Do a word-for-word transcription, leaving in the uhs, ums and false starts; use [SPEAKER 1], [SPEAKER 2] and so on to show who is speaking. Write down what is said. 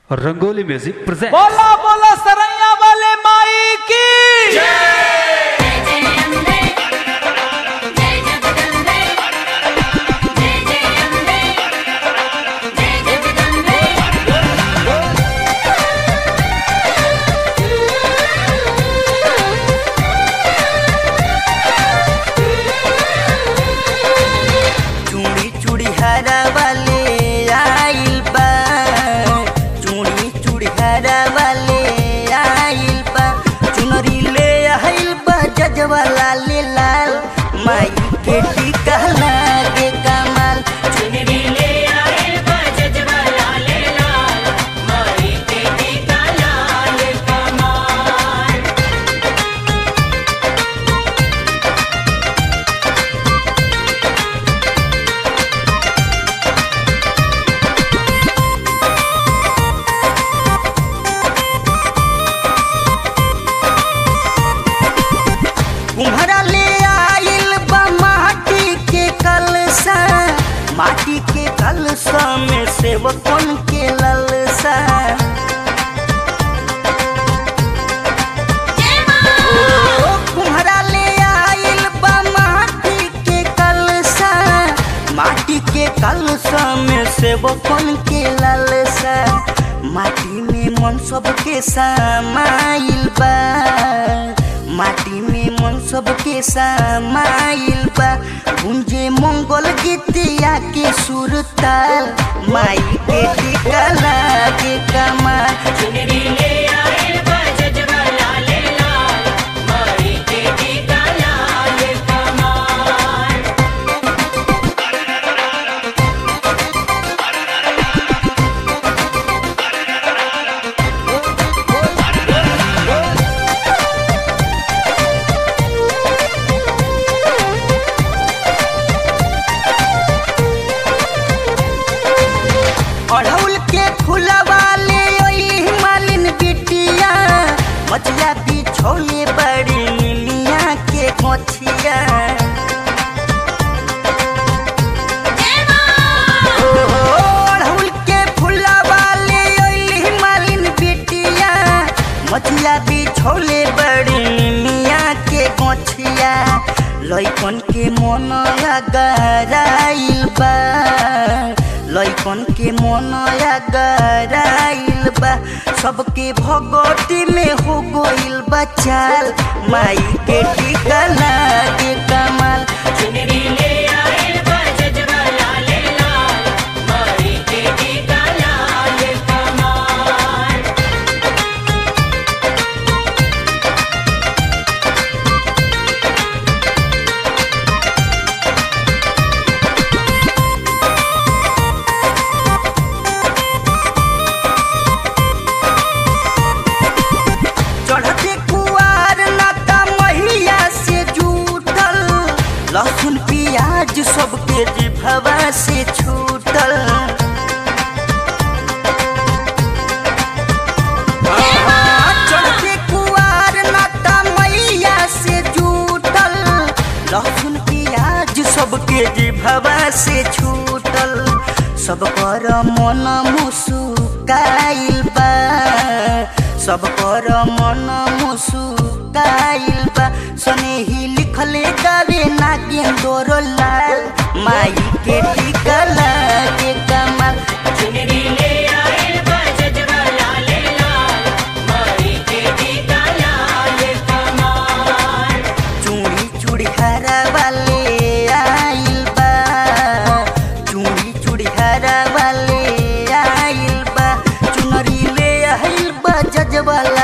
[SPEAKER 1] Rangoli music present.
[SPEAKER 2] बोला बोला सरैया वाले माई की
[SPEAKER 3] चूड़ी चूड़ी हरा वाले आइल बा, चूड़ी चूड़ी हरा वाले आइल बा, चुनरी ले आइल बा जजवा लाले लाल, माई के टीका लागे कमाल। चुनरी ले आइल बा जजवा लाले लाल, माई के टीका लागे कमाल। कुम्हरा ले आइल बा माटी के कलसा, माटी के कलसा में सेवकन के ललसा। ओ, कुम्हरा ले आइल बा माटी के कलसा, माटी के कलसा में सेवकन के ललसा। माटी में मन सबके समाइल बा, माटी में मन सबके समाइल बा, गुंजे मंगल गीतिया के सुरताल, माई के टीका लागे कमाल। चुनरी ले आइल बा जजवा लाले लाल, माई के टीका लागे कमाल। अढ़ौल के फुलवा ले ओइली मालिन बिटिया, मचिया बिछौले बड़ी नीलिया के गोछिया। अढ़ौल के फुलवा ले ओइली मालिन बिटिया, मचिया बिछौले बड़ी नीलिया के गोछिया। लइकन के मन गराइल बा, लइकन के मन गराइल बा, सबके भगवती में हो गइल बा चाल, माई के टीका लागे कमाल। चुनरी ले आइल बा जजवा लाले लाल, माई के टीका लागे कमाल। चढ़ते कुआर नाता महिया से जूटल, लहसुन प्याज सबके जिभवा से छूटल। चढ़ते कुआर नाता मैया से जूटल, लहसुन प्याज सबके जिभवा से छूटल। सब पर मन मुस्काइल बा, सब पर मन मुस्काइल बा, सनेही लिखले गावे नागेंद्र लाल, माई के टीका लागे कमाल। चुनरी ले आइल बा जजवा लाले लाल, माई के टीका लागे कमाल। चूड़ी चूड़ी हरा वाले आइल बा, चूड़ी चूड़ी हरा वाले आइल बा, चुनरी ले आइल बा जजवा